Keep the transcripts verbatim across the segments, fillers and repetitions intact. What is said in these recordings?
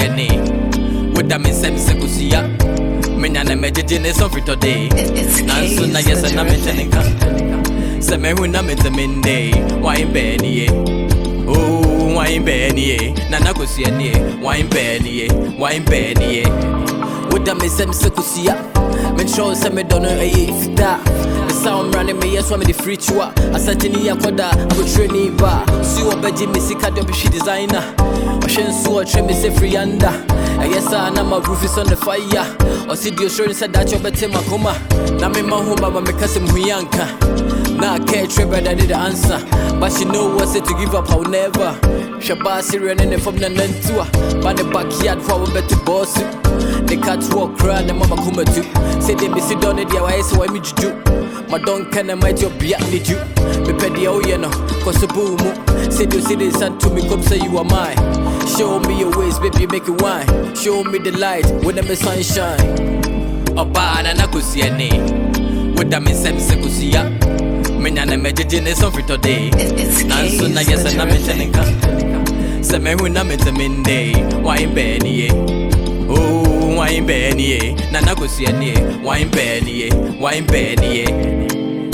kusiani. With them in sem sekusia. Menyana mejene so fit today. Nanso na yes na metenika. Se me hu na metemende. Why benny? Oh, why benny? Nana kusiani. Why benny? Why benny? With them in sem sekusia. Men show se me don't know if that. Sound running me, yes, want me the free chua. I said, Nia Koda, I go training bar. See what Beji Missika, don't be she designer. I shan't sue a trim, say free under. I guess I know my roof is on the fire. Or see the assurance that you're better, my coma. Now, me, my home, I'm a cousin, Huyanka. Now, I can't trip, but I did the answer. But she know what's it to give up, I'll never. Shabba Syrian and from the Nentua. By the backyard, for a better boss. The cat walk around and mama come to. Say they miss it on it, yeah, I say, why me do? My don't can I might your be need you. Me pedi oh you know, cause a boom. Say you see this and to me come say you are mine. Show me your ways, baby, make it wine. Show me the light when the sunshine. Oba na kusiani. With them in sem sekusia. Menyana mejene so fit today. Nanso na yes na metenika. Se me hu na metemende. Why benny? Oh, why benny? Nana kusiani. Why benny? Why benny?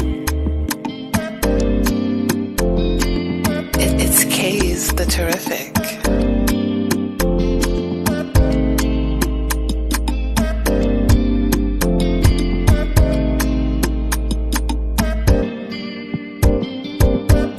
It's K's the Terrific.